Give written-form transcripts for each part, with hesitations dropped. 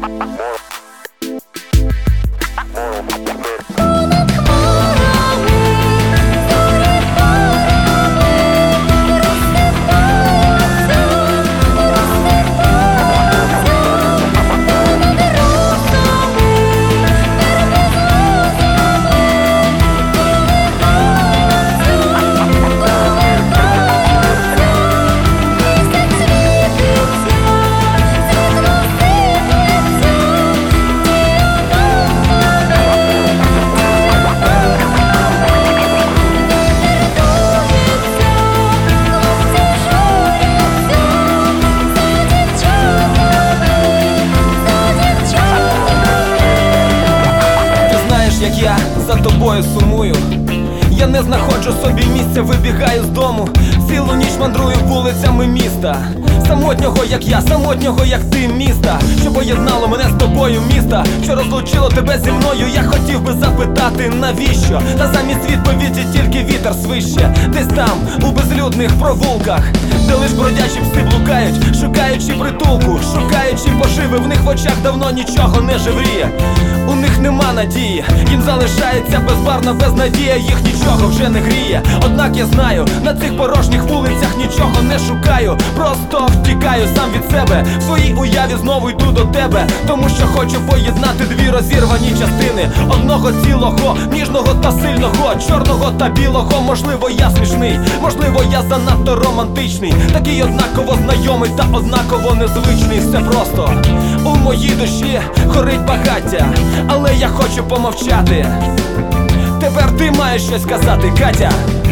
Як я за тобою сумую, я не знаходжу собі місця, вибігаю з дому, цілу ніч мандрую вулицями міста. Самотнього, як я, самотнього, як ти, міста, що поєднало мене з тобою, міста, що розлучило тебе зі мною. Я хотів би запитати, навіщо? Та замість відповіді тільки вітер свище. Десь там, у безлюдних провулках, де лиш бродячі пси блукають, шукаючи притулку, шукаючи поживи. В них в очах давно нічого не живріє, у них нема надії, їм залишається безбарна безнадія, їх нічого вже не гріє. Однак я знаю, на цих порожніх вулицях нічого не шукаю, просто втікаю сам від себе, в своїй уяві знову йду до тебе, тому що хочу поєднати дві розірвані частини одного цілого, ніжного та сильного, чорного та білого. Можливо, я смішний, можливо, я занадто романтичний, такий однаково знайомий та однаково незвичний. Все просто у моїй душі горить багаття, але я хочу помовчати. Тепер ти маєш щось сказати, Катя.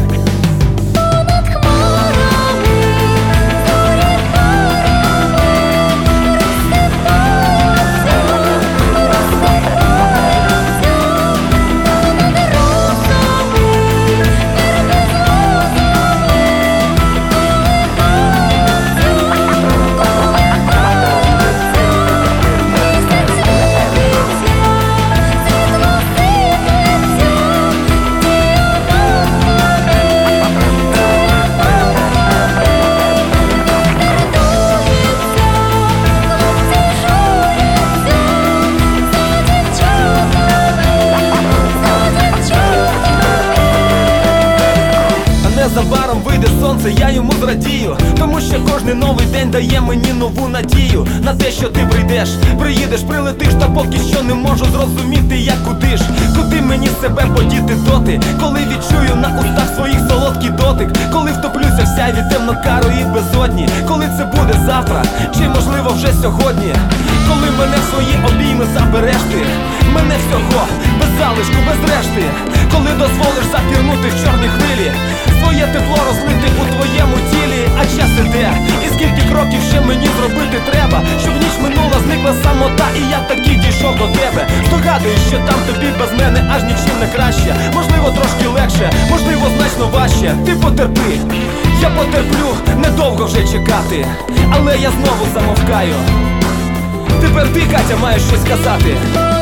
Незабаром вийде сонце, я йому зрадію, тому що кожний новий день дає мені нову надію на те, що ти прийдеш, приїдеш, прилетиш, та поки що не можу зрозуміти, як куди мені себе подіти доти, коли відчую на устах своїх солодкий дотик, коли втоплюся в сяйві темно-карої безодні, коли це буде завтра, чи можливо вже сьогодні, коли мене в свої обійми забереш ти, мене всього, без залишку, без решти, коли дозволиш запірнути в чорні хвилі, своє тепло розлити у твоєму тілі. А час іде, і скільки кроків ще мені зробити треба, щоб ніч минула, зникла самота, і я таки дійшов до тебе. Здогадуюсь, що там тобі без мене аж нічим не краще, можливо трошки легше, можливо значно важче. Ти потерпи, я потерплю, недовго вже чекати, але я знову замовкаю. Тепер ти, Катя, маєш щось сказати.